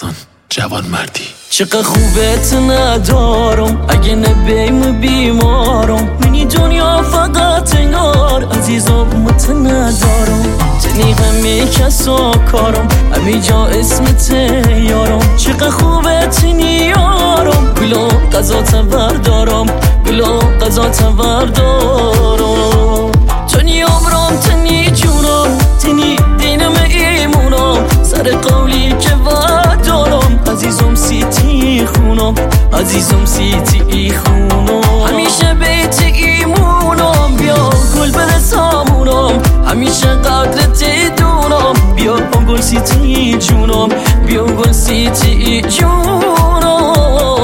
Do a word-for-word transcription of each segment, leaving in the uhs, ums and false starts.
داستان جوان مردی. چقدر خوبت ندارم اگه نبیم بیمارم، منی دنیا فقط انگار عزیزم مت ندارم. تنی همه کسا کارم همه جا اسمت یارم. چقدر خوبت نیارم بلا قضا تبردارم، بلا قضا تبردارم. تنی عمرم تنی جونم تنی دینم ایمونم، سر قولی که وعد دارم عزیزم سیتی خونم، عزیزم سیتی خونم. همیشه بیت ایمونم، بیا گل بده سامونم، همیشه قدرت دونم، بیا گل سیتی جونم، بیا گل سیتی جونم.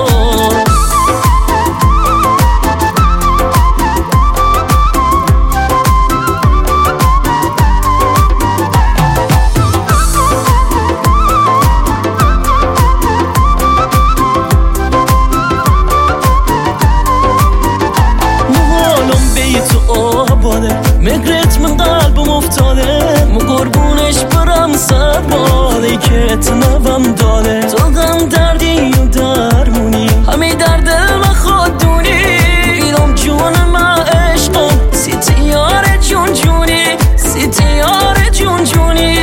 مگرت من قلبم افتاده، مو قربونش برم صد باده که تنوم داده. تو غم دردی و درمونی همه در دل من خوددونی، بیدم جون من عشقم سیتی یار جون جونی، سیتی یار جون جونی.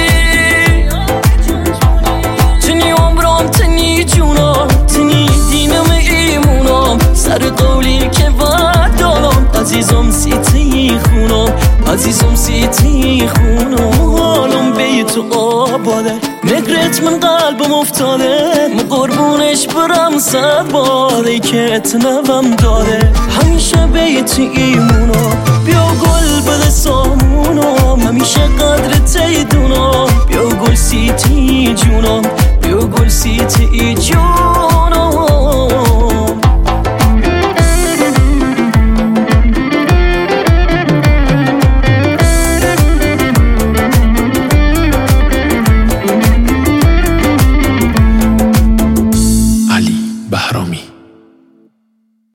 تنی عمرم تنی جونم تنی دینم ایمونم، سر قولی که وعد دارم عزیزم سیتی خونم، عزیزم سیتی خونم. حالم بی تو آباده، مگرت من قلبم افتاده، مو قربونش برم صد باده که تنوم داده. همیشه بیت ایمونم، بیا گل بده سامونم، همیشه قدرت دونم، بیا گل سیتی جونم،